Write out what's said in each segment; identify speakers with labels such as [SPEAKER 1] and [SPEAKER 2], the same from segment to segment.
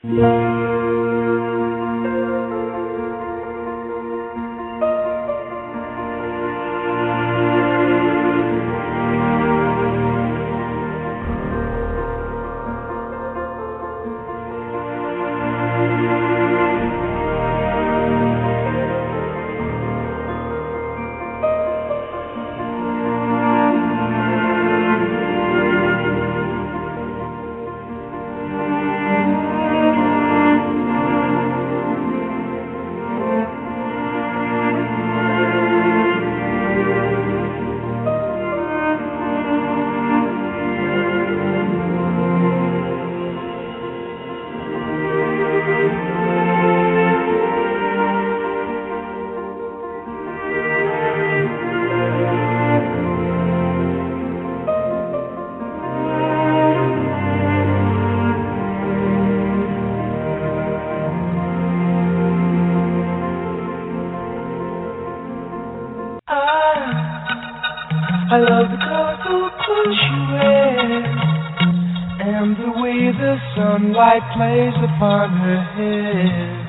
[SPEAKER 1] I love the colorful clothes she wears and the way the sunlight plays upon her head.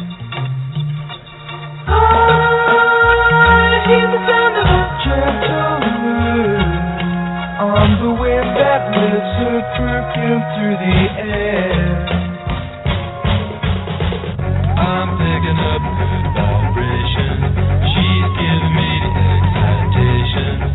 [SPEAKER 1] I hear the sound of a gentle word on the wind that lifts her perfume through the air. I'm picking up good vibrations. She's giving me the excitation.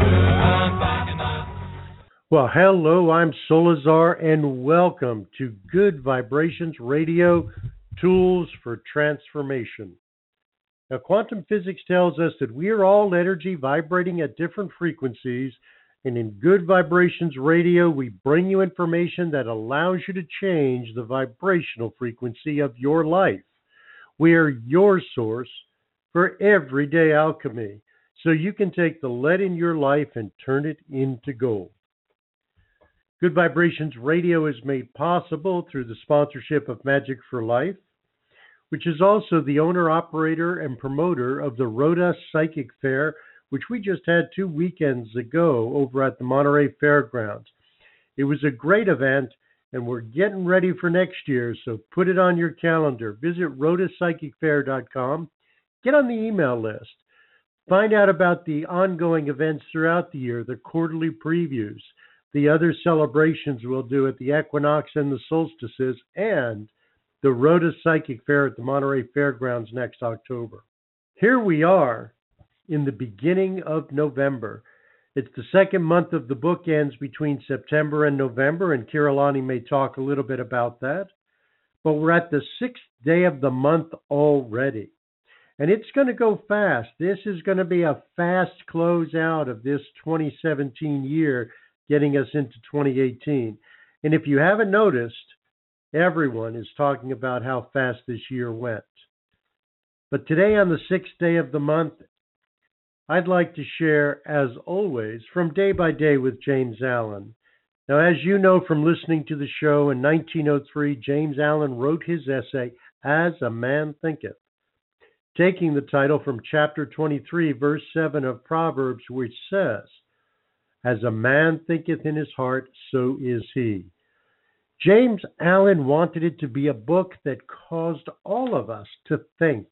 [SPEAKER 2] Well, hello, I'm Solazar, and welcome to Good Vibrations Radio, Tools for Transformation. Now, quantum physics tells us that we are all energy vibrating at different frequencies, and in Good Vibrations Radio, we bring you information that allows you to change the vibrational frequency of your life. We are your source for everyday alchemy, so you can take the lead in your life and turn it into gold. Good Vibrations Radio is made possible through the sponsorship of Magic for Life, which is also the owner, operator, and promoter of the Rhoda Psychic Fair, which we just had 2 weekends ago over at the Monterey Fairgrounds. It was a great event, and we're getting ready for next year, so put it on your calendar. Visit rhodapsychicfair.com, get on the email list, find out about the ongoing events throughout the year, the quarterly previews, the other celebrations we'll do at the equinox and the solstices, and the Rhoda Psychic Fair at the Monterey Fairgrounds next October. Here we are in the beginning of November. It's the second month of the bookends between September and November, and Kirillani may talk a little bit about that. But we're at the 6th day of the month already. And it's going to go fast. This is going to be a fast closeout of this 2017 year, getting us into 2018. And if you haven't noticed, everyone is talking about how fast this year went. But today, on the 6th day of the month, I'd like to share, as always, from Day by Day with James Allen. Now, as you know from listening to the show, in 1903, James Allen wrote his essay, As a Man Thinketh, taking the title from chapter 23, verse 7 of Proverbs, which says, As a man thinketh in his heart, so is he. James Allen wanted it to be a book that caused all of us to think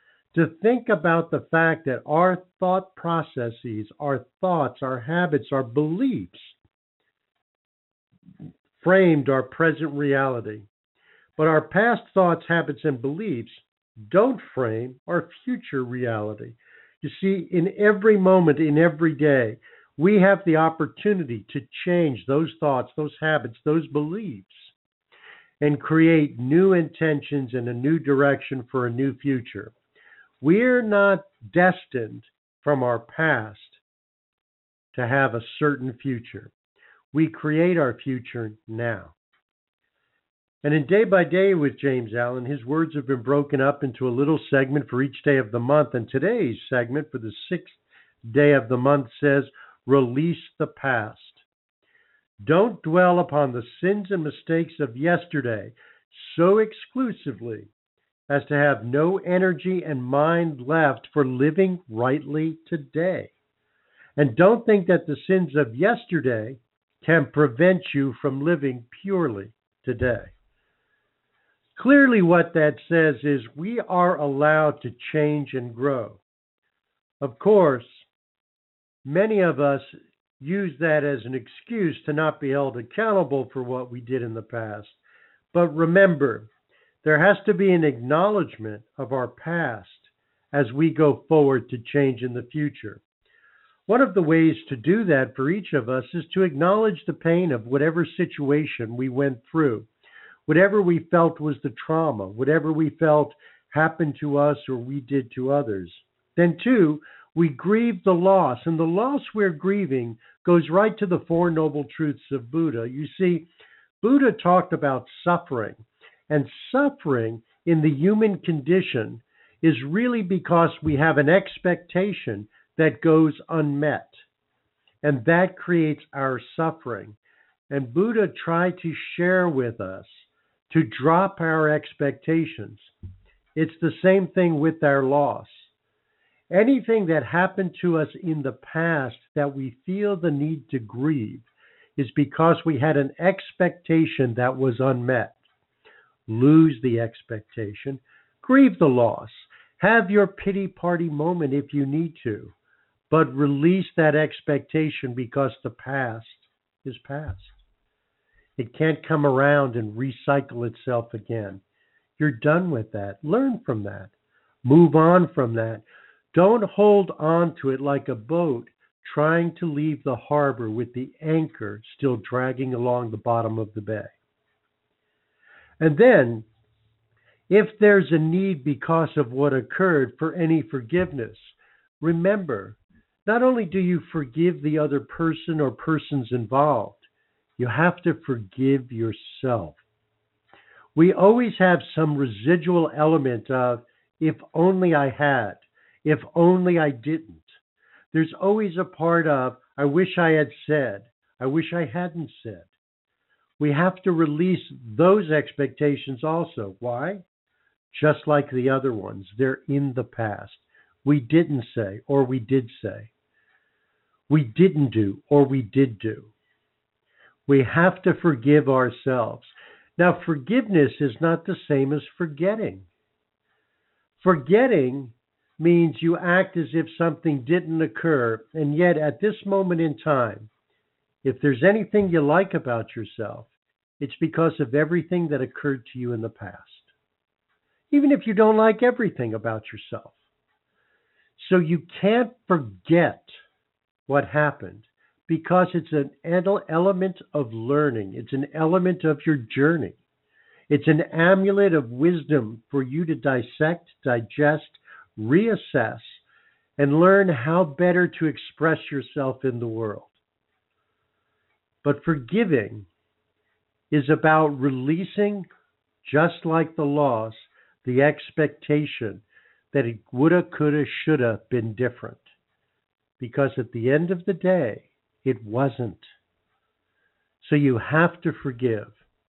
[SPEAKER 2] about the fact that our thought processes, our thoughts, our habits, our beliefs framed our present reality. But our past thoughts, habits, and beliefs don't frame our future reality. You see, in every moment, in every day, we have the opportunity to change those thoughts, those habits, those beliefs, and create new intentions and a new direction for a new future. We're not destined from our past to have a certain future. We create our future now. And in Day by Day with James Allen, his words have been broken up into a little segment for each day of the month. And today's segment for the 6th day of the month says, Release the past. Don't dwell upon the sins and mistakes of yesterday so exclusively as to have no energy and mind left for living rightly today. And don't think that the sins of yesterday can prevent you from living purely today. Clearly, what that says is we are allowed to change and grow. Of course, many of us use that as an excuse to not be held accountable for what we did in the past. But remember, there has to be an acknowledgement of our past as we go forward to change in the future. One of the ways to do that for each of us is to acknowledge the pain of whatever situation we went through, whatever we felt was the trauma, whatever we felt happened to us or we did to others. Then, two, we grieve the loss, and the loss we're grieving goes right to the Four Noble Truths of Buddha. You see, Buddha talked about suffering, and suffering in the human condition is really because we have an expectation that goes unmet, and that creates our suffering. And Buddha tried to share with us to drop our expectations. It's the same thing with our loss. Anything that happened to us in the past that we feel the need to grieve is because we had an expectation that was unmet. Lose the expectation, grieve the loss, have your pity party moment if you need to, but release that expectation because the past is past. It can't come around and recycle itself again. You're done with that. Learn from that. Move on from that. Don't hold on to it like a boat trying to leave the harbor with the anchor still dragging along the bottom of the bay. And then, if there's a need because of what occurred for any forgiveness, remember, not only do you forgive the other person or persons involved, you have to forgive yourself. We always have some residual element of, if only I had, if only I didn't. There's always a part of, I wish I had said, I wish I hadn't said. We have to release those expectations also. Why? Just like the other ones, they're in the past. We didn't say, or we did say. We didn't do, or we did do. We have to forgive ourselves. Now, forgiveness is not the same as forgetting. Forgetting means you act as if something didn't occur, and yet at this moment in time, if there's anything you like about yourself, it's because of everything that occurred to you in the past. Even if you don't like everything about yourself. So you can't forget what happened because it's an element of learning. It's an element of your journey. It's an amulet of wisdom for you to dissect, digest, reassess, and learn how better to express yourself in the world. But forgiving is about releasing, just like the loss, the expectation that it woulda, coulda, shoulda been different. Because at the end of the day, it wasn't. So you have to forgive.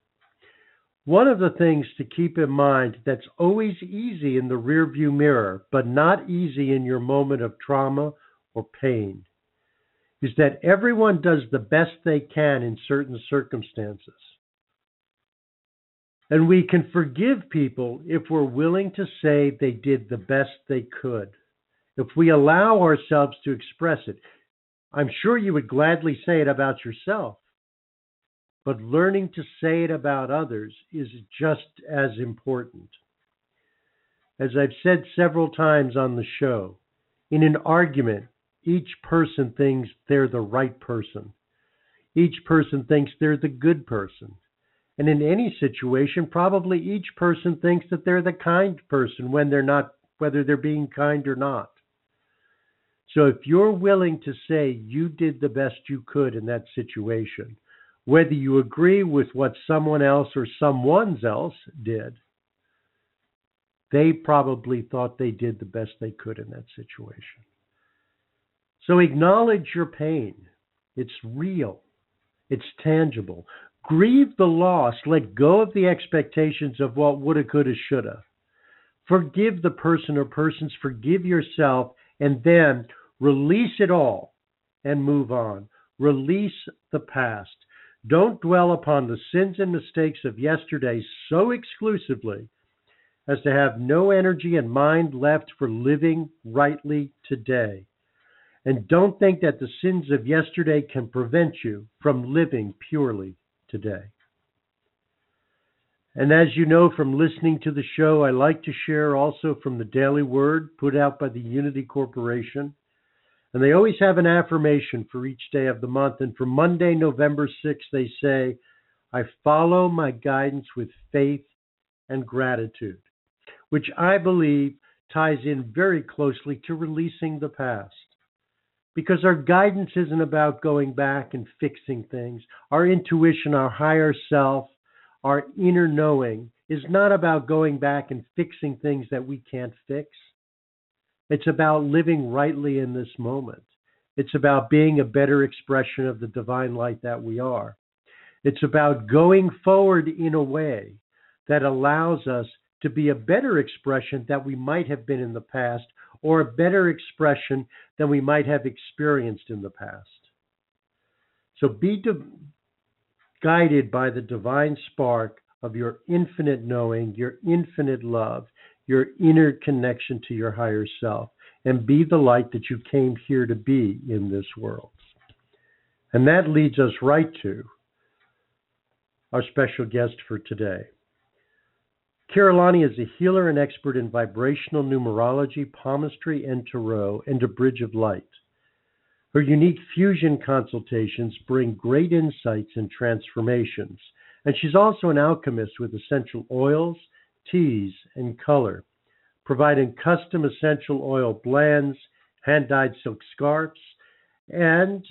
[SPEAKER 2] One of the things to keep in mind that's always easy in the rearview mirror, but not easy in your moment of trauma or pain, is that everyone does the best they can in certain circumstances. And we can forgive people if we're willing to say they did the best they could. If we allow ourselves to express it. I'm sure you would gladly say it about yourself, but learning to say it about others is just as important. As I've said several times on the show, in an argument, each person thinks they're the right person. Each person thinks they're the good person. And in any situation, probably each person thinks that they're the kind person when they're not, whether they're being kind or not. So if you're willing to say you did the best you could in that situation, whether you agree with what someone else or someone else did, they probably thought they did the best they could in that situation. So acknowledge your pain. It's real. It's tangible. Grieve the loss. Let go of the expectations of what woulda, coulda, shoulda. Forgive the person or persons. Forgive yourself. And then release it all and move on. Release the past. Don't dwell upon the sins and mistakes of yesterday so exclusively as to have no energy and mind left for living rightly today. And don't think that the sins of yesterday can prevent you from living purely today. And as you know from listening to the show, I like to share also from the Daily Word put out by the Unity Corporation. And they always have an affirmation for each day of the month. And for Monday, November 6th, they say, I follow my guidance with faith and gratitude, which I believe ties in very closely to releasing the past. Because our guidance isn't about going back and fixing things. Our intuition, our higher self, our inner knowing is not about going back and fixing things that we can't fix. It's about living rightly in this moment. It's about being a better expression of the divine light that we are. It's about going forward in a way that allows us to be a better expression that we might have been in the past, or a better expression than we might have experienced in the past. So be guided by the divine spark of your infinite knowing, your infinite love, your inner connection to your higher self, and be the light that you came here to be in this world. And that leads us right to our special guest for today. Kira Lani is a healer and expert in vibrational numerology, palmistry, and tarot, and a bridge of light. Her unique fusion consultations bring great insights and transformations, and she's also an alchemist with essential oils, teas, and color, providing custom essential oil blends, hand-dyed silk scarves, and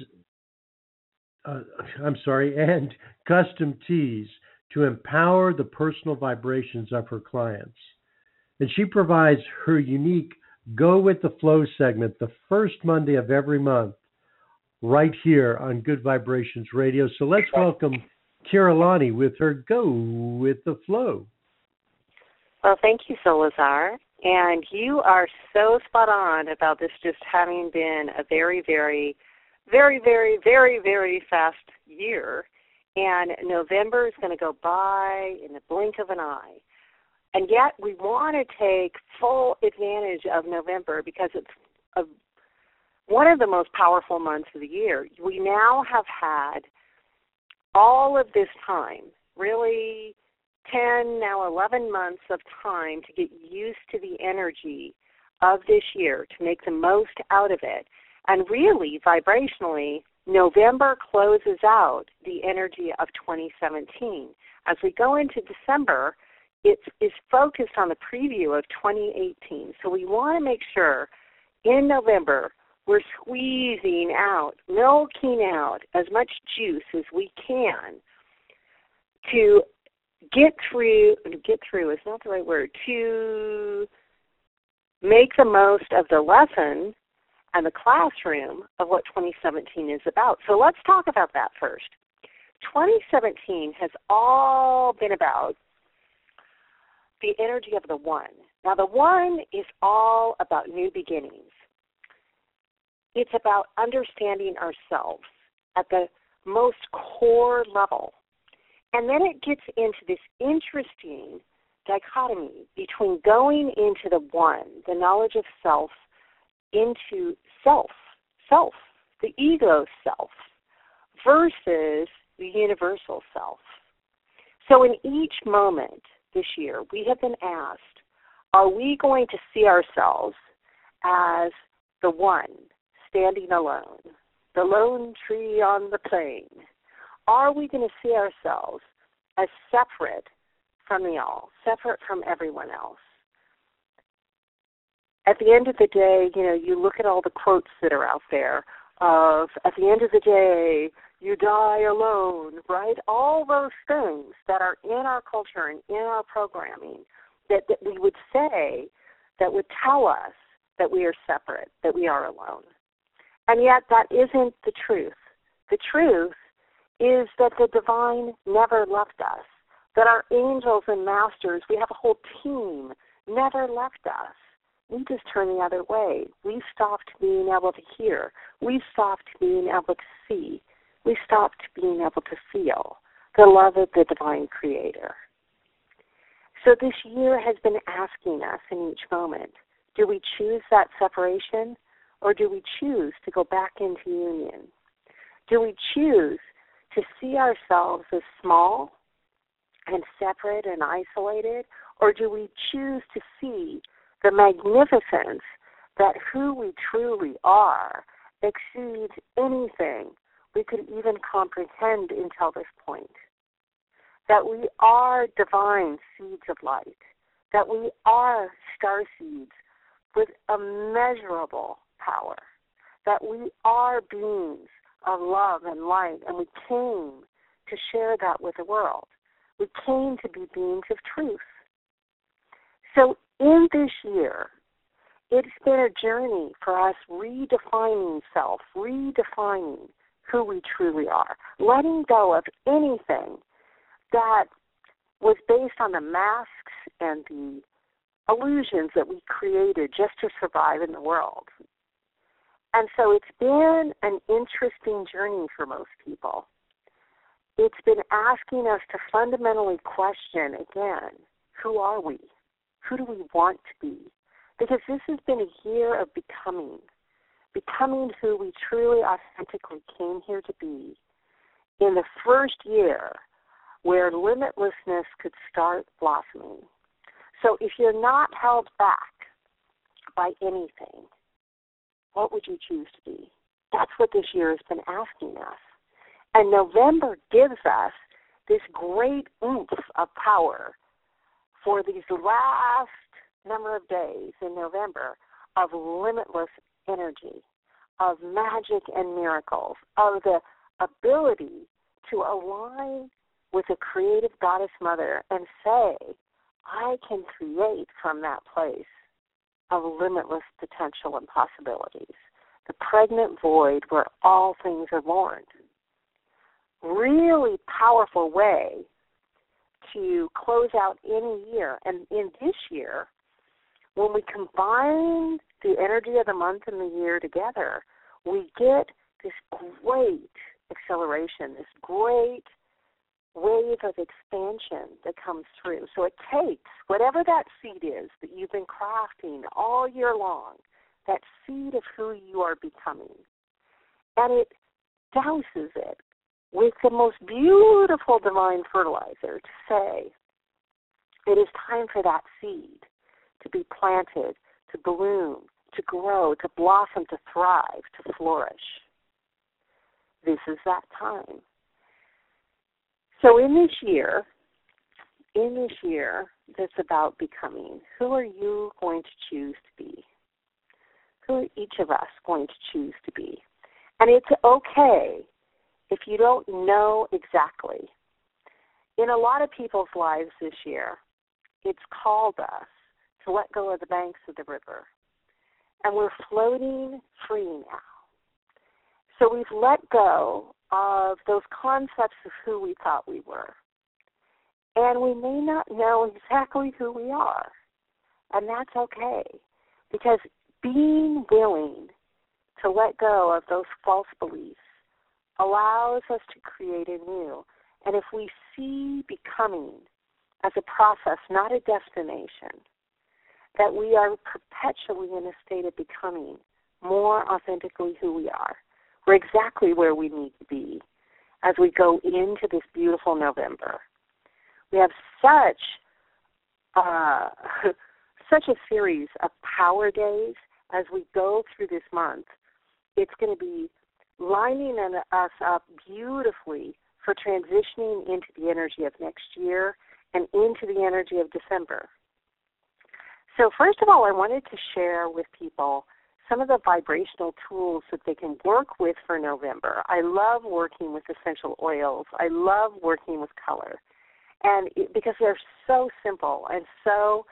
[SPEAKER 2] custom teas to empower the personal vibrations of her clients. And she provides her unique Go With The Flow segment the first Monday of every month right here on Good Vibrations Radio. So let's welcome Kira Lani with her Go With The Flow.
[SPEAKER 3] Well, thank you, Solazar. And you are so spot on about this just having been a very, very, very, very, very, very fast year. And November is going to go by in the blink of an eye. And yet we want to take full advantage of November because it's one of the most powerful months of the year. We now have had all of this time, really 10, now 11 months of time to get used to the energy of this year, to make the most out of it. And really, vibrationally, November closes out the energy of 2017. As we go into December, it is focused on the preview of 2018. So we want to make sure in November we're squeezing out, milking out as much juice as we can to get through is not the right word, to make the most of the lesson and the classroom of what 2017 is about. So let's talk about that first. 2017 has all been about the energy of the one. Now, the one is all about new beginnings. It's about understanding ourselves at the most core level. And then it gets into this interesting dichotomy between going into the one, the knowledge of self, into self, the ego self, versus the universal self. So in each moment this year, we have been asked, are we going to see ourselves as the one, standing alone, the lone tree on the plain? Are we going to see ourselves as separate from the all, separate from everyone else? At the end of the day, you look at all the quotes that are out there of, at the end of the day, you die alone, right? All those things that are in our culture and in our programming that we would say, that would tell us that we are separate, that we are alone. And yet that isn't the truth. The truth is that the divine never left us, that our angels and masters, we have a whole team, never left us. We just turned the other way. We stopped being able to hear. We stopped being able to see. we stopped being able to feel the love of the divine creator. So this year has been asking us in each moment, do we choose that separation, or do we choose to go back into union? Do we choose to see ourselves as small and separate and isolated, or do we choose to see the magnificence that who we truly are exceeds anything we could even comprehend until this point? That we are divine seeds of light, that we are star seeds with immeasurable power, that we are beings of love and light, and we came to share that with the world. We came to be beings of truth. So in this year, it's been a journey for us redefining self, redefining who we truly are, letting go of anything that was based on the masks and the illusions that we created just to survive in the world. And so it's been an interesting journey for most people. It's been asking us to fundamentally question again, who are we? Who do we want to be? Because this has been a year of becoming who we truly authentically came here to be in the first year where limitlessness could start blossoming. So if you're not held back by anything, what would you choose to be? That's what this year has been asking us. And November gives us this great oomph of power for these last number of days in November of limitless energy, of magic and miracles, of the ability to align with a creative goddess mother and say, I can create from that place of limitless potential and possibilities, the pregnant void where all things are born. Really powerful way to close out any year. And in this year, when we combine the energy of the month and the year together, we get this great acceleration, this great wave of expansion that comes through. So it takes whatever that seed is that you've been crafting all year long, that seed of who you are becoming, and it douses it with the most beautiful divine fertilizer to say, it is time for that seed to be planted, to bloom, to grow, to blossom, to thrive, to flourish. This is that time. So in this year that's about becoming, who are you going to choose to be? Who are each of us going to choose to be? And it's okay if you don't know exactly. In a lot of people's lives this year, it's called us to let go of the banks of the river. And we're floating free now. So we've let go of those concepts of who we thought we were. And we may not know exactly who we are. And that's okay. Because being willing to let go of those false beliefs allows us to create anew. And if we see becoming as a process, not a destination, that we are perpetually in a state of becoming more authentically who we are. We're exactly where we need to be as we go into this beautiful November. We have such a series of power days as we go through this month. It's going to be lining us up beautifully for transitioning into the energy of next year and into the energy of December. So first of all, I wanted to share with people some of the vibrational tools that they can work with for November. I love working with essential oils. I love working with color, and because they're so simple and so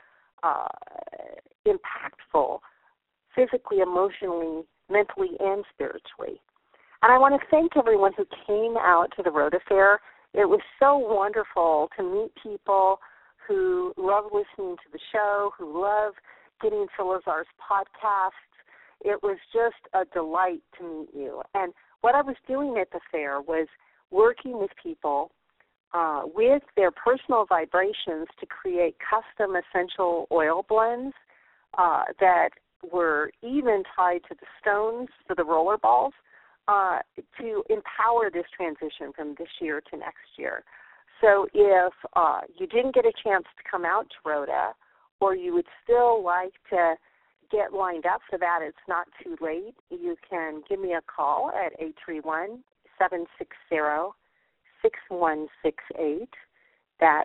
[SPEAKER 3] impactful physically, emotionally, mentally, and spiritually. And I want to thank everyone who came out to the Rota Fair. It was so wonderful to meet people who love listening to the show, who love getting Salazar's podcasts. It was just a delight to meet you. And what I was doing at the fair was working with people with their personal vibrations to create custom essential oil blends that were even tied to the stones for the roller balls to empower this transition from this year to next year. So if you didn't get a chance to come out to Rhoda, or you would still like to get lined up for that, it's not too late. You can give me a call at 831-760-6168. That's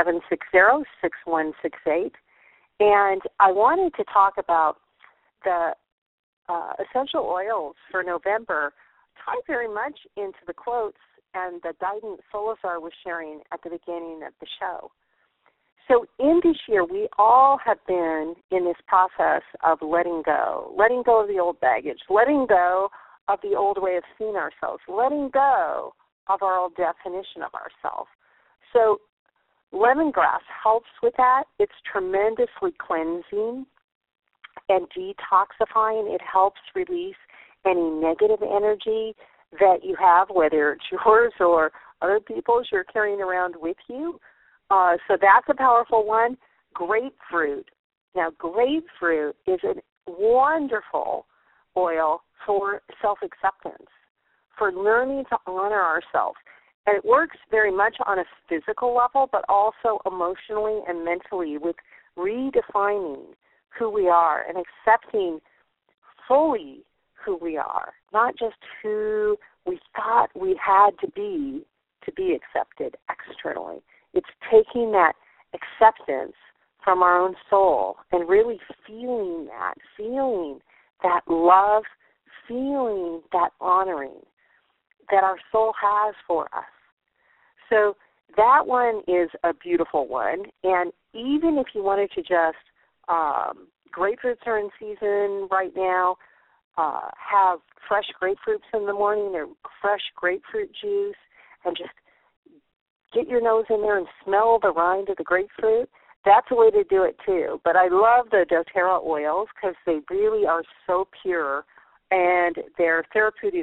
[SPEAKER 3] 760-6168. And I wanted to talk about the essential oils for November, tied very much into the quotes and the guidance Solazar was sharing at the beginning of the show. So in this year, we all have been in this process of letting go of the old baggage, letting go of the old way of seeing ourselves, letting go of our old definition of ourselves. So lemongrass helps with that. It's tremendously cleansing and detoxifying. It helps release any negative energy that you have, whether it's yours or other people's you're carrying around with you. So that's a powerful one. Grapefruit. Now, grapefruit is a wonderful oil for self-acceptance, for learning to honor ourselves. And it works very much on a physical level, but also emotionally and mentally with redefining who we are and accepting fully who we are, not just who we thought we had to be accepted externally. It's taking that acceptance from our own soul and really feeling that love, feeling that honoring that our soul has for us. So that one is a beautiful one. And even if you wanted to just, grapefruits are in season right now, have fresh grapefruits in the morning or fresh grapefruit juice and just get your nose in there and smell the rind of the grapefruit. That's a way to do it too. But I love the doTERRA oils because they really are so pure and they're therapeutic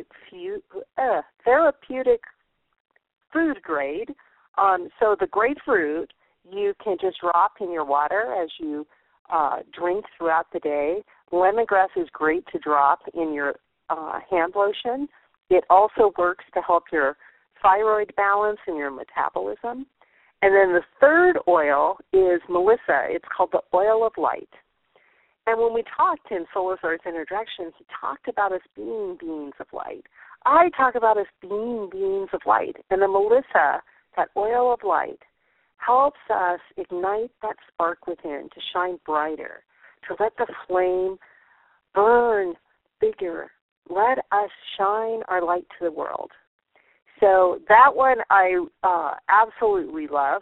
[SPEAKER 3] food grade. So the grapefruit you can just drop in your water as you drink throughout the day. Lemongrass is great to drop in your hand lotion. It also works to help your thyroid balance and your metabolism. And then the third oil is Melissa. It's called the oil of light. And when we talked in Solazar's introduction, he talked about us being beings of light. I talk about us being beings of light. And the Melissa, that oil of light, helps us ignite that spark within to shine brighter, to let the flame burn bigger. Let us shine our light to the world. So that one I absolutely love.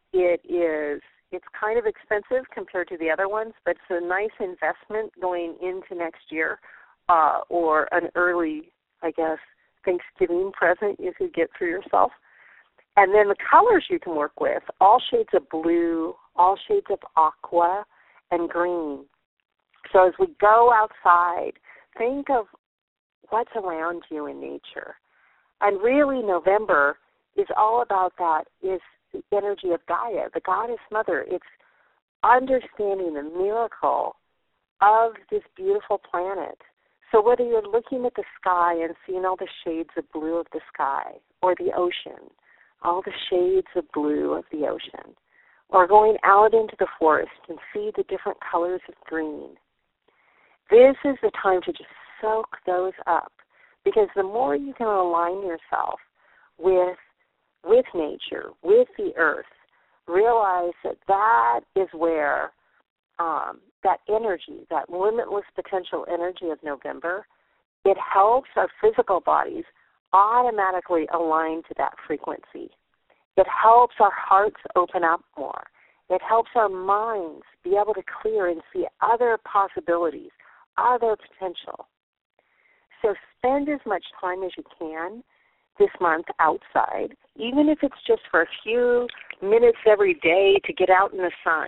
[SPEAKER 3] It's kind of expensive compared to the other ones, but it's a nice investment going into next year, or an early, I guess, Thanksgiving present you could get for yourself. And then the colors you can work with, all shades of blue, all shades of aqua, and green. So as we go outside, think of what's around you in nature. And really November is all about that, is the energy of Gaia, the goddess mother. It's understanding the miracle of this beautiful planet. So whether you're looking at the sky and seeing all the shades of blue of the sky, or the ocean, all the shades of blue of the ocean, or going out into the forest and see the different colors of green, this is the time to just soak those up. Because the more you can align yourself with nature, with the earth, realize that is where that energy, that limitless potential energy of November, it helps our physical bodies automatically align to that frequency. It helps our hearts open up more. It helps our minds be able to clear and see other possibilities, other potential. So spend as much time as you can this month outside, even if it's just for a few minutes every day to get out in the sun.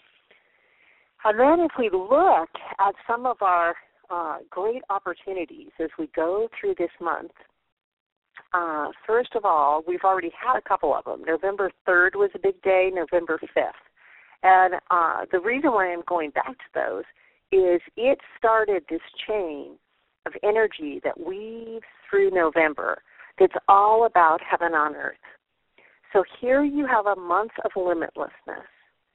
[SPEAKER 3] And then if we look at some of our great opportunities as we go through this month, First of all, we've already had a couple of them. November 3rd was a big day, November 5th. And the reason why I'm going back to those is it started this chain of energy that weaves through November that's all about heaven on earth. So here you have a month of limitlessness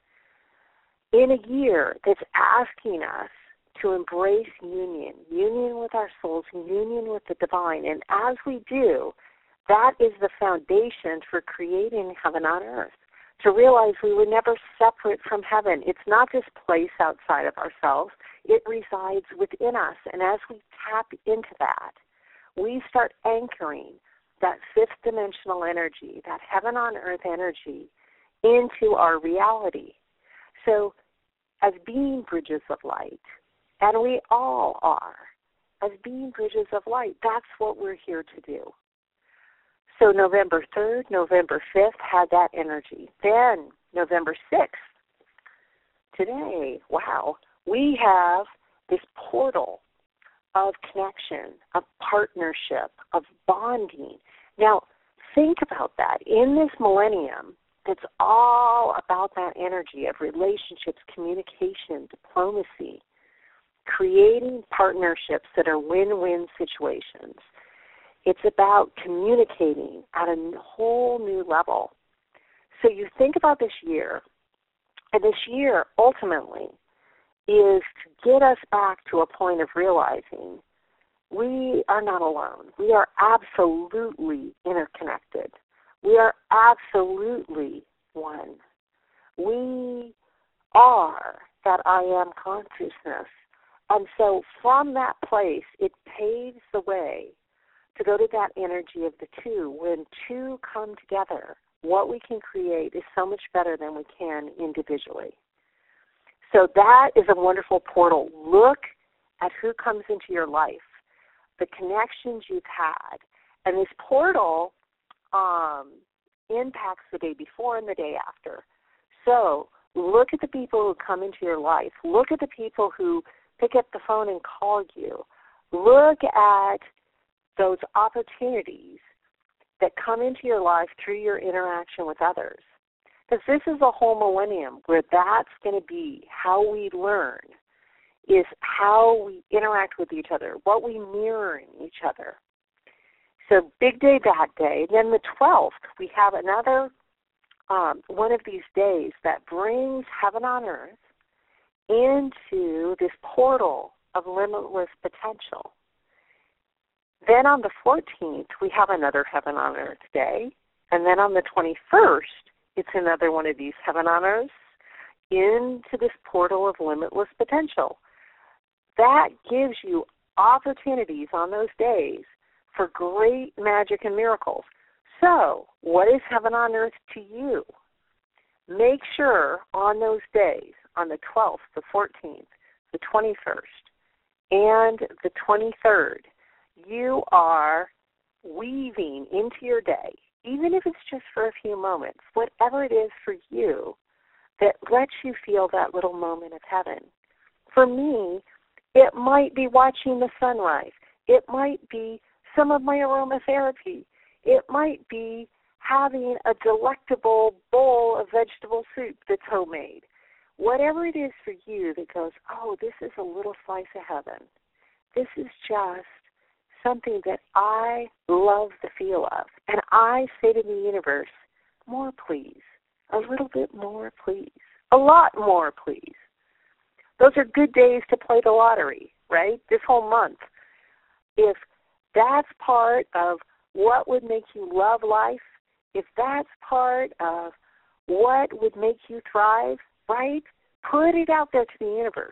[SPEAKER 3] in a year that's asking us to embrace union with our souls, union with the divine. And as we do, that is the foundation for creating heaven on earth. To realize we were never separate from heaven. It's not this place outside of ourselves. It resides within us. And as we tap into that, we start anchoring that fifth dimensional energy, that heaven on earth energy, into our reality. So as being bridges of light, and we all are, as being bridges of light, that's what we're here to do. So November 3rd, November 5th had that energy. Then November 6th, today, wow, we have this portal of connection, of partnership, of bonding. Now, think about that. In this millennium, it's all about that energy of relationships, communication, diplomacy, creating partnerships that are win-win situations. It's about communicating at a whole new level. So you think about this year, and this year ultimately is to get us back to a point of realizing we are not alone. We are absolutely interconnected. We are absolutely one. We are that I am consciousness. And so from that place, it paves the way to go to that energy of the two. When two come together, what we can create is so much better than we can individually. So that is a wonderful portal. Look at who comes into your life, the connections you've had. And this portal impacts the day before and the day after. So look at the people who come into your life. Look at the people who pick up the phone and call you. Look at those opportunities that come into your life through your interaction with others. Because this is a whole millennium where that's going to be how we learn, is how we interact with each other, what we mirror in each other. So big day that day. Then the 12th, we have another one of these days that brings heaven on earth into this portal of limitless potential. Then on the 14th, we have another heaven on earth day. And then on the 21st, it's another one of these heaven on earths into this portal of limitless potential. That gives you opportunities on those days for great magic and miracles. So, what is heaven on earth to you? Make sure on those days, on the 12th, the 14th, the 21st, and the 23rd, you are weaving into your day, even if it's just for a few moments, whatever it is for you that lets you feel that little moment of heaven. For me, it might be watching the sunrise. It might be some of my aromatherapy. It might be having a delectable bowl of vegetable soup that's homemade. Whatever it is for you that goes, oh, this is a little slice of heaven. This is just something that I love the feel of. And I say to the universe, more please. A little bit more please. A lot more please. Those are good days to play the lottery, right? This whole month. If that's part of what would make you love life, if that's part of what would make you thrive, right? Put it out there to the universe.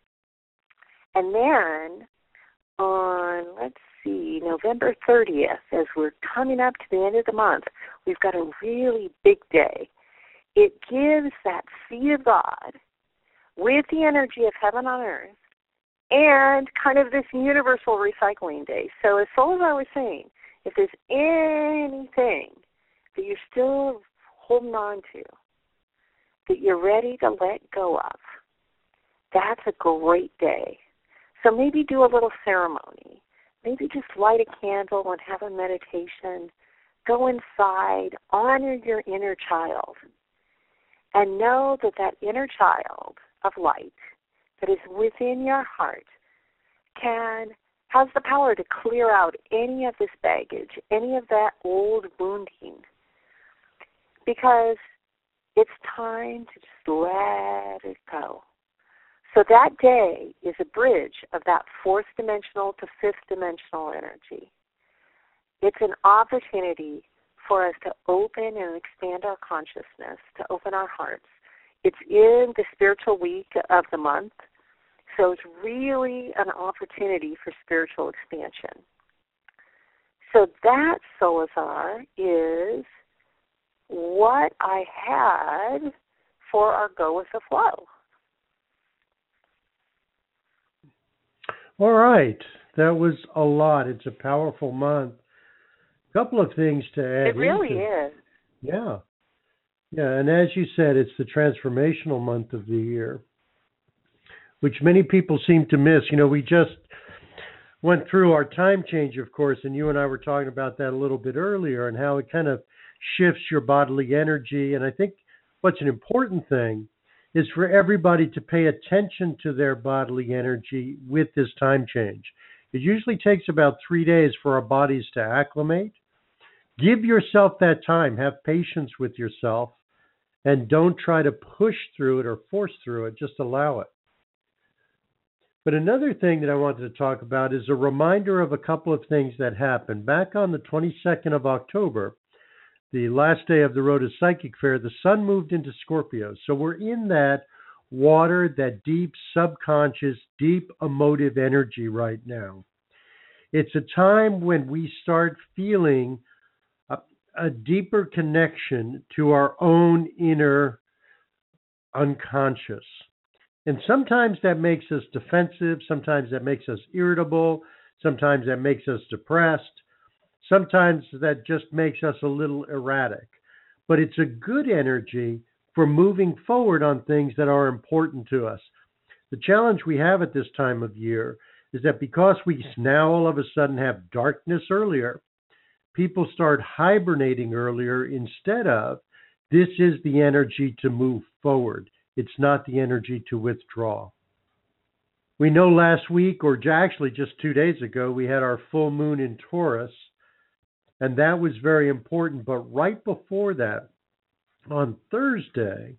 [SPEAKER 3] And then on, let's see, November 30th, as we're coming up to the end of the month, we've got a really big day. It gives that seed of God with the energy of heaven on earth and kind of this universal recycling day. So as Solazar was saying, if there's anything that you're still holding on to, that you're ready to let go of, that's a great day. So maybe do a little ceremony. maybe just light a candle and have a meditation. Go inside, honor your inner child, and know that that inner child of light that is within your heart has the power to clear out any of this baggage, any of that old wounding, because it's time to just let it go. So that day is a bridge of that fourth dimensional to fifth dimensional energy. It's an opportunity for us to open and expand our consciousness, to open our hearts. It's in the spiritual week of the month, so it's really an opportunity for spiritual expansion. So that, Solazar, is what I had for our Go With The Flow.
[SPEAKER 2] All right. That was a lot. It's a powerful month. A couple of things to add.
[SPEAKER 3] It really is.
[SPEAKER 2] Yeah. Yeah, and as you said, it's the transformational month of the year, which many people seem to miss. You know, we just went through our time change, of course, and you and I were talking about that a little bit earlier and how it kind of shifts your bodily energy. And I think what's an important thing is for everybody to pay attention to their bodily energy with this time change. It usually takes about 3 days for our bodies to acclimate. Give yourself that time. Have patience with yourself, and don't try to push through it or force through it. Just allow it. But another thing that I wanted to talk about is a reminder of a couple of things that happened. Back on the 22nd of October, the last day of the Road to Psychic Fair, the sun moved into Scorpio. So we're in that water, that deep subconscious, deep emotive energy right now. It's a time when we start feeling a deeper connection to our own inner unconscious. And sometimes that makes us defensive, sometimes that makes us irritable, sometimes that makes us depressed, sometimes that just makes us a little erratic. But it's a good energy for moving forward on things that are important to us. The challenge we have at this time of year is that because we now all of a sudden have darkness earlier, people start hibernating earlier instead of this is the energy to move forward. It's not the energy to withdraw. We know last week, or actually just 2 days ago, we had our full moon in Taurus, and that was very important. But right before that, on Thursday,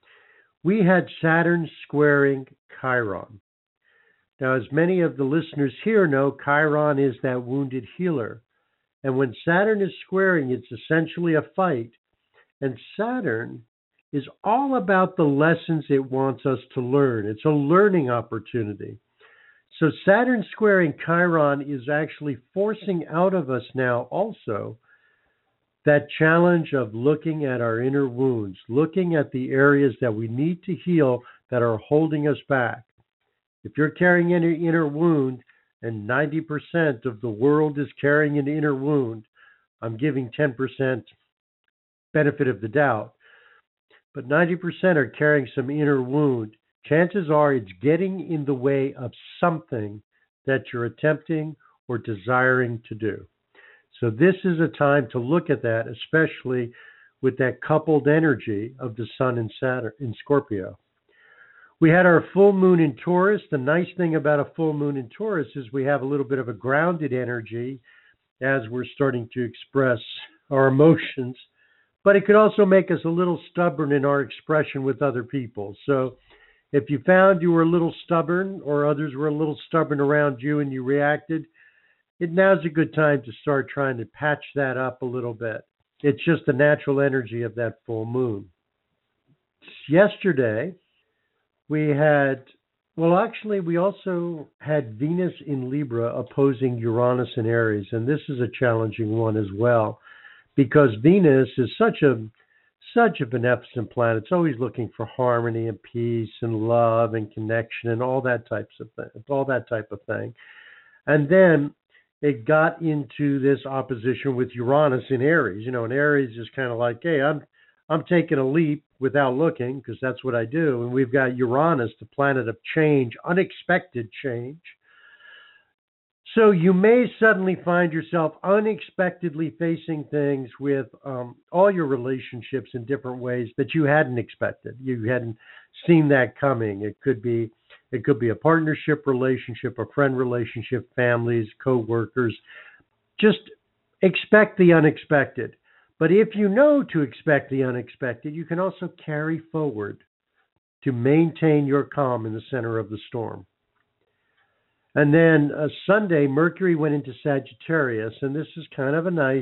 [SPEAKER 2] we had Saturn squaring Chiron. Now, as many of the listeners here know, Chiron is that wounded healer. And when Saturn is squaring, it's essentially a fight. And Saturn is all about the lessons it wants us to learn. It's a learning opportunity. So Saturn squaring Chiron is actually forcing out of us now also that challenge of looking at our inner wounds, looking at the areas that we need to heal that are holding us back. If you're carrying an inner wound, and 90% of the world is carrying an inner wound, I'm giving 10% benefit of the doubt, but 90% are carrying some inner wound. Chances are it's getting in the way of something that you're attempting or desiring to do. So this is a time to look at that, especially with that coupled energy of the Sun and Saturn in Scorpio. We had our full moon in Taurus. The nice thing about a full moon in Taurus is we have a little bit of a grounded energy as we're starting to express our emotions, but it could also make us a little stubborn in our expression with other people. So if you found you were a little stubborn or others were a little stubborn around you and you reacted, now's a good time to start trying to patch that up a little bit. It's just the natural energy of that full moon. Yesterday, we also had Venus in Libra opposing Uranus in Aries, and this is a challenging one as well, because Venus is such a beneficent planet. It's always looking for harmony and peace and love and connection and all that type of thing. And then it got into this opposition with Uranus in Aries. You know, and Aries is kind of like, hey, I'm taking a leap without looking, because that's what I do. And we've got Uranus, the planet of change, unexpected change. So you may suddenly find yourself unexpectedly facing things with all your relationships in different ways that you hadn't expected. You hadn't seen that coming. It could be a partnership relationship, a friend relationship, families, co-workers. Just expect the unexpected. But if you know to expect the unexpected, you can also carry forward to maintain your calm in the center of the storm. And then Sunday, Mercury went into Sagittarius, and this is kind of a nice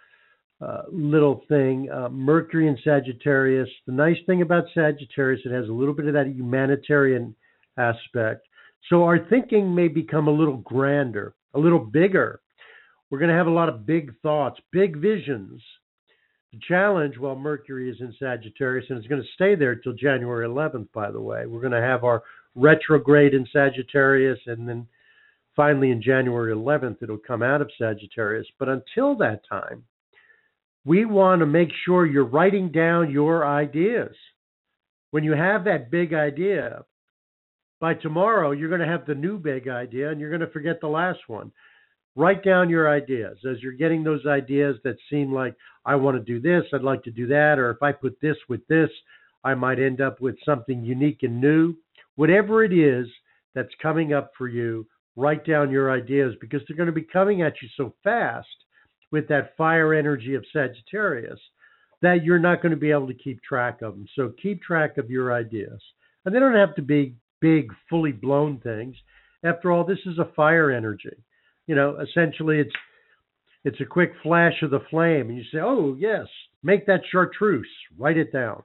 [SPEAKER 2] little thing. Mercury in Sagittarius. The nice thing about Sagittarius, it has a little bit of that humanitarian aspect. So our thinking may become a little grander, a little bigger. We're going to have a lot of big thoughts, big visions. The challenge, while Mercury is in Sagittarius, and it's going to stay there till January 11th, by the way. We're going to have our retrograde in Sagittarius, and then finally in January 11th, it'll come out of Sagittarius. But until that time, we want to make sure you're writing down your ideas. When you have that big idea, by tomorrow, you're going to have the new big idea, and you're going to forget the last one. Write down your ideas as you're getting those ideas that seem like, I want to do this, I'd like to do that, or if I put this with this, I might end up with something unique and new. Whatever it is that's coming up for you, write down your ideas because they're going to be coming at you so fast with that fire energy of Sagittarius that you're not going to be able to keep track of them. So keep track of your ideas. And they don't have to be big, fully blown things. After all, this is a fire energy. Essentially it's a quick flash of the flame and you say, oh yes, make that chartreuse, write it down.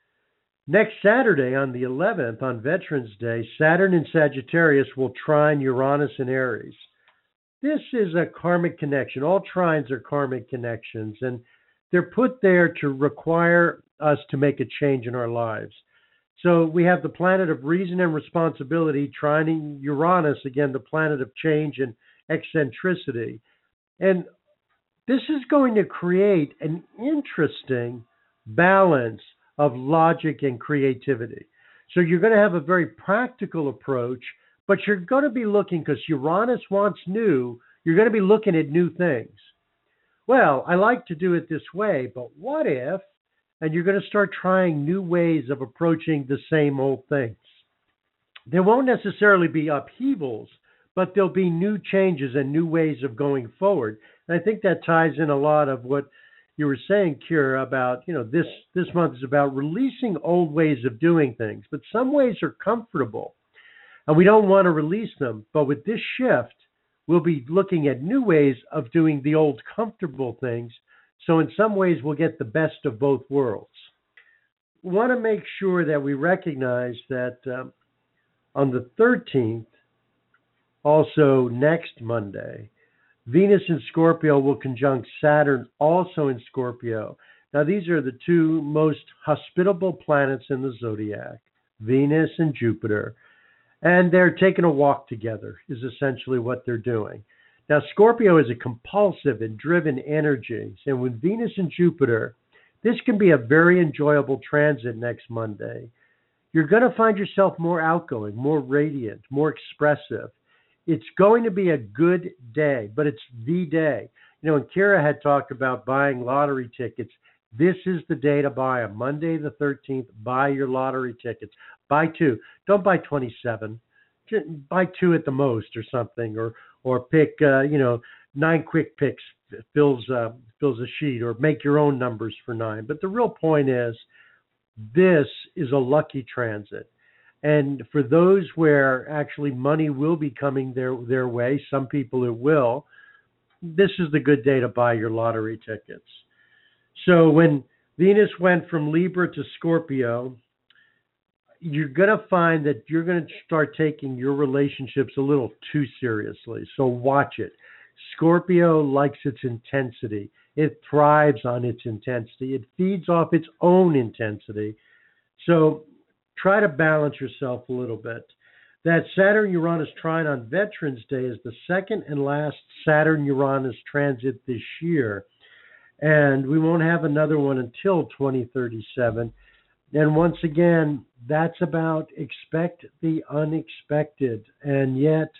[SPEAKER 2] Next Saturday on the 11th, on Veterans Day, Saturn in Sagittarius will trine Uranus in Aries. This is a karmic connection. All trines are karmic connections, and they're put there to require us to make a change in our lives. So we have the planet of reason and responsibility trining Uranus, again, the planet of change and eccentricity. And this is going to create an interesting balance of logic and creativity. So you're going to have a very practical approach, but you're going to be looking, because Uranus wants new, you're going to be looking at new things. Well, I like to do it this way, but what if? And you're going to start trying new ways of approaching the same old things. There won't necessarily be upheavals, but there'll be new changes and new ways of going forward. And I think that ties in a lot of what you were saying, Kira, about, this month is about releasing old ways of doing things, but some ways are comfortable and we don't want to release them. But with this shift, we'll be looking at new ways of doing the old comfortable things. So in some ways, we'll get the best of both worlds. We want to make sure that we recognize that on the 13th, also next Monday, Venus in Scorpio will conjunct Saturn also in Scorpio. Now, these are the two most hospitable planets in the zodiac, Venus and Jupiter. And they're taking a walk together is essentially what they're doing. Now, Scorpio is a compulsive and driven energy. And with Venus and Jupiter, this can be a very enjoyable transit next Monday. You're going to find yourself more outgoing, more radiant, more expressive. It's going to be a good day, but it's the day. And Kira had talked about buying lottery tickets. This is the day to buy them. Monday the 13th, buy your lottery tickets. Buy 2. Don't buy 27. Buy 2 at the most or something, or pick 9 quick picks fills a sheet, or make your own numbers for 9. But the real point is, this is a lucky transit. And for those where actually money will be coming their way, some people it will, this is the good day to buy your lottery tickets. So when Venus went from Libra to Scorpio, you're going to find that you're going to start taking your relationships a little too seriously. So watch it. Scorpio likes its intensity. It thrives on its intensity. It feeds off its own intensity. So try to balance yourself a little bit. That Saturn-Uranus trine on Veterans Day is the second and last Saturn-Uranus transit this year. And we won't have another one until 2037. And once again, that's about expect the unexpected. And yet,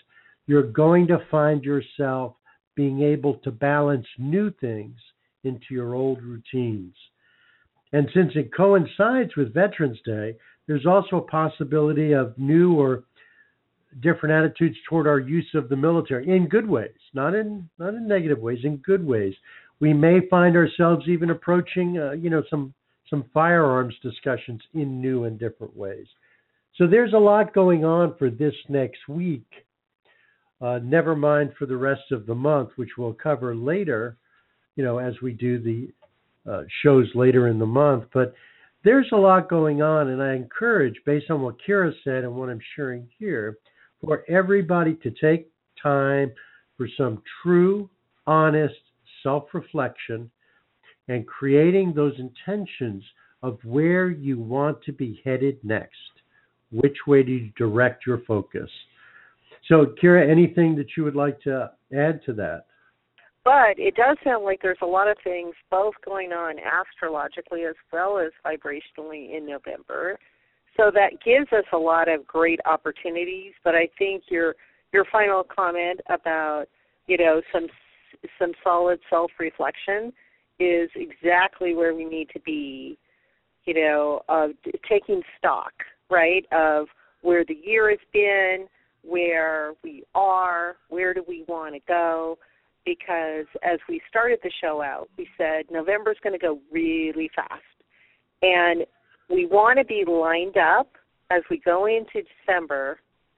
[SPEAKER 2] you're going to find yourself being able to balance new things into your old routines. And since it coincides with Veterans Day, there's also a possibility of new or different attitudes toward our use of the military in good ways, not in negative ways, in good ways. We may find ourselves even approaching, some firearms discussions in new and different ways. So there's a lot going on for this next week. Never mind for the rest of the month, which we'll cover later, as we do the shows later in the month. But there's a lot going on, and I encourage, based on what Kira said and what I'm sharing here, for everybody to take time for some true, honest self-reflection and creating those intentions of where you want to be headed next. Which way do you direct your focus? So, Kira, anything that you would like to add to that?
[SPEAKER 3] But it does sound like there's a lot of things both going on astrologically as well as vibrationally in November. So that gives us a lot of great opportunities. But I think your final comment about, some solid self-reflection is exactly where we need to be, of taking stock, right, of where the year has been, where we are, where do we want to go, because as we started the show out, we said November's going to go really fast. And we want to be lined up as we go into December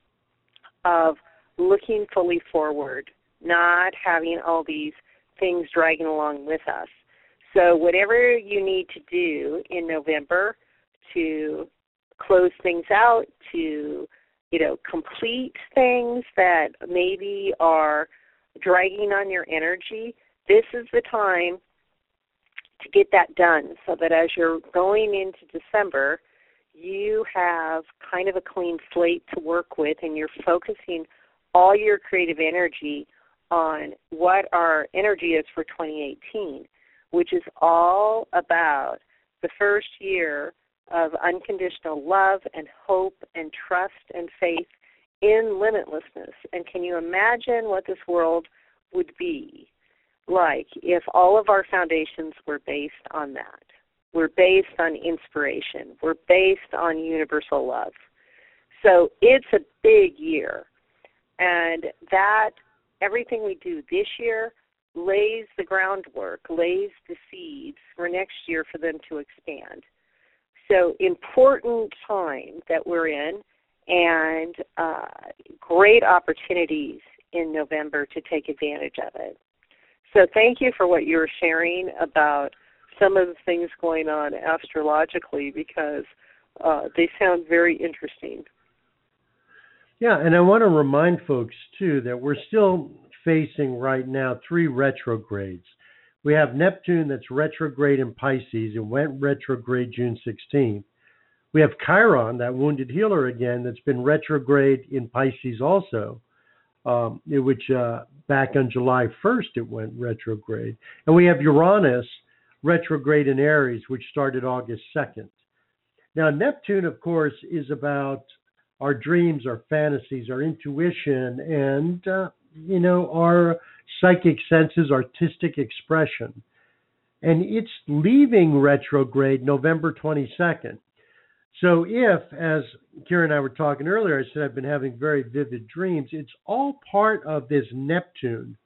[SPEAKER 3] of looking fully forward, not having all these things dragging along with us. So whatever you need to do in November to close things out, to complete things that maybe are dragging on your energy, this is the time to get that done so that as you're going into December, you have kind of a clean slate to work with and you're focusing all your creative energy on what our energy is for 2018, which is all about the first year of unconditional love and hope and trust and faith in limitlessness. And can you imagine what this world would be like if all of our foundations were based on that? We're based on inspiration. We're based on universal love. So it's a big year. And that everything we do this year lays the groundwork, lays the seeds for next year for them to expand. So important time that we're in, and great opportunities in November to take advantage of it. So thank you for what you were sharing about some of the things going on astrologically, because they sound very interesting.
[SPEAKER 2] Yeah, and I want to remind folks, too, that we're still facing right now 3 retrogrades. We have Neptune that's retrograde in Pisces. It went retrograde June 16th. We have Chiron, that wounded healer again, that's been retrograde in Pisces also, which back on July 1st it went retrograde. And we have Uranus retrograde in Aries, which started August 2nd. Now, Neptune, of course, is about our dreams, our fantasies, our intuition, and, our psychic senses, artistic expression. And it's leaving retrograde November 22nd. So if, as Kira and I were talking earlier, I said I've been having very vivid dreams, it's all part of this Neptune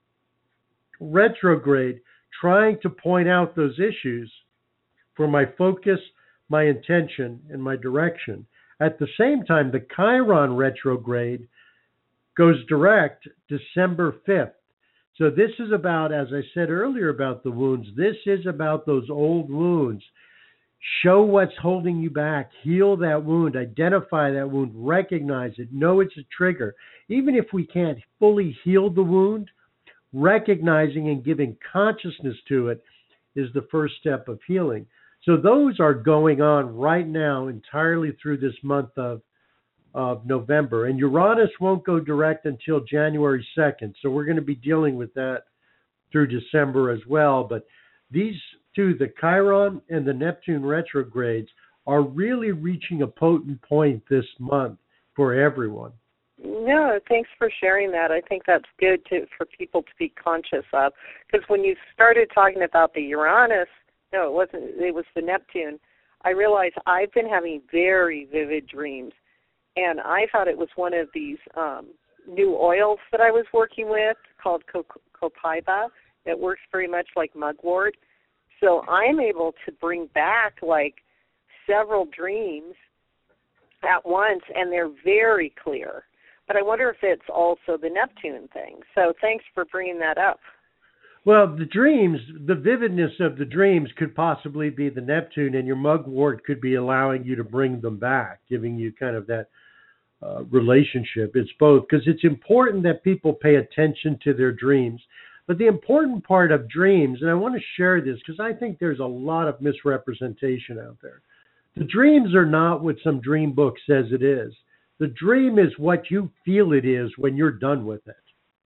[SPEAKER 2] retrograde trying to point out those issues for my focus, my intention, and my direction. At the same time, the Chiron retrograde goes direct December 5th. So this is about, as I said earlier about the wounds, this is about those old wounds. Show what's holding you back. Heal that wound. Identify that wound. Recognize it. Know it's a trigger. Even if we can't fully heal the wound, recognizing and giving consciousness to it is the first step of healing. So those are going on right now entirely through this month of November. And Uranus won't go direct until January 2nd. So we're going to be dealing with that through December as well. But these two, the Chiron and the Neptune retrogrades, are really reaching a potent point this month for everyone.
[SPEAKER 3] No, thanks for sharing that. I think that's good for people to be conscious of. Because when you started talking about the Uranus, no, it wasn't. It was the Neptune. I realized I've been having very vivid dreams, and I thought it was one of these new oils that I was working with called Copaiba. It works very much like mugwort. So I'm able to bring back like several dreams at once, and they're very clear. But I wonder if it's also the Neptune thing. So thanks for bringing that up.
[SPEAKER 2] Well, the dreams, the vividness of the dreams could possibly be the Neptune, and your mugwort could be allowing you to bring them back, giving you kind of that relationship. It's both, because it's important that people pay attention to their dreams. But the important part of dreams, and I want to share this because I think there's a lot of misrepresentation out there. The dreams are not what some dream book says it is. The dream is what you feel it is when you're done with it.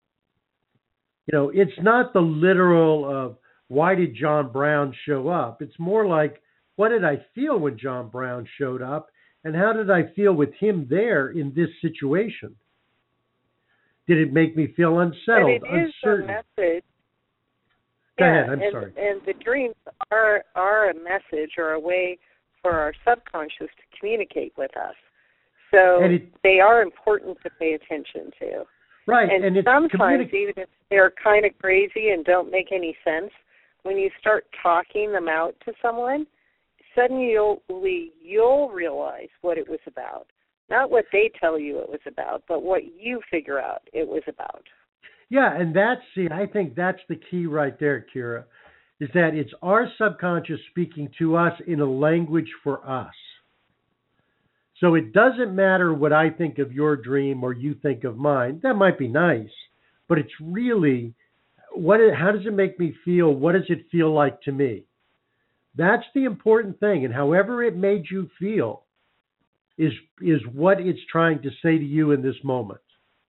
[SPEAKER 2] You know, it's not the literal of why did John Brown show up? It's more like, what did I feel when John Brown showed up? And how did I feel with him there in this situation? Did it make me feel unsettled,
[SPEAKER 3] and it
[SPEAKER 2] uncertain?
[SPEAKER 3] Is a message.
[SPEAKER 2] Go ahead, I'm sorry.
[SPEAKER 3] And the dreams are a message or a way for our subconscious to communicate with us. So they are important to pay attention to.
[SPEAKER 2] Right.
[SPEAKER 3] And sometimes, even if they're kind of crazy and don't make any sense, when you start talking them out to someone, suddenly you'll realize what it was about. Not what they tell you it was about, but what you figure out it was about.
[SPEAKER 2] Yeah, and I think that's the key right there, Kira, is that it's our subconscious speaking to us in a language for us. So it doesn't matter what I think of your dream or you think of mine. That might be nice, but it's really, how does it make me feel? What does it feel like to me? That's the important thing. And however it made you feel is what it's trying to say to you in this moment.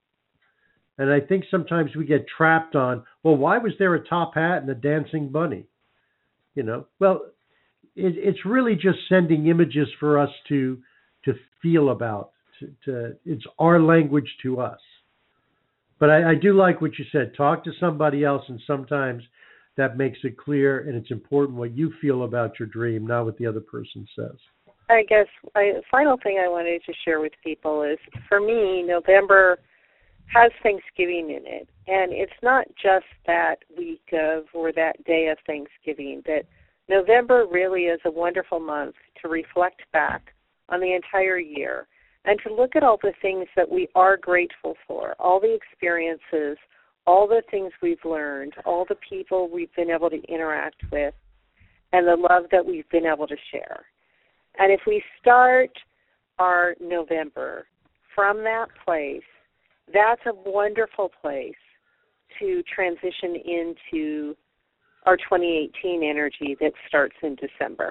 [SPEAKER 2] And I think sometimes we get trapped on, well, why was there a top hat and a dancing bunny? You know, well, it's really just sending images for us to feel about. It's our language to us. But I do like what you said. Talk to somebody else, and sometimes that makes it clear, and it's important what you feel about your dream, not what the other person says.
[SPEAKER 3] I guess the final thing I wanted to share with people is, for me, November has Thanksgiving in it. And it's not just that week of or that day of Thanksgiving, that November really is a wonderful month to reflect back on the entire year and to look at all the things that we are grateful for, all the experiences, all the things we've learned, all the people we've been able to interact with, and the love that we've been able to share. And if we start our November from that place, that's a wonderful place to transition into our 2018 energy that starts in December.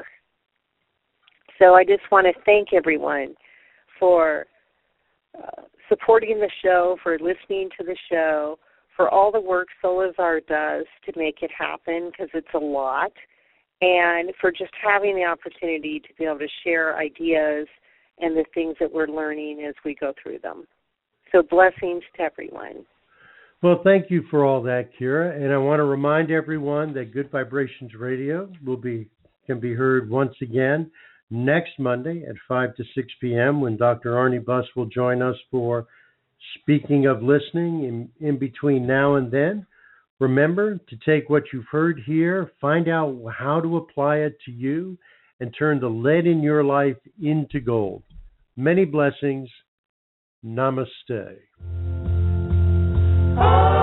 [SPEAKER 3] So I just want to thank everyone for supporting the show, for listening to the show, for all the work Solazar does to make it happen, because it's a lot, and for just having the opportunity to be able to share ideas and the things that we're learning as we go through them. So blessings to everyone.
[SPEAKER 2] Well, thank you for all that, Kira. And I want to remind everyone that Good Vibrations Radio can be heard once again next Monday at 5 to 6 p.m. when Dr. Arnie Buss will join us for Speaking of Listening. In between now and then, remember to take what you've heard here, find out how to apply it to you, and turn the lead in your life into gold. Many blessings. Namaste.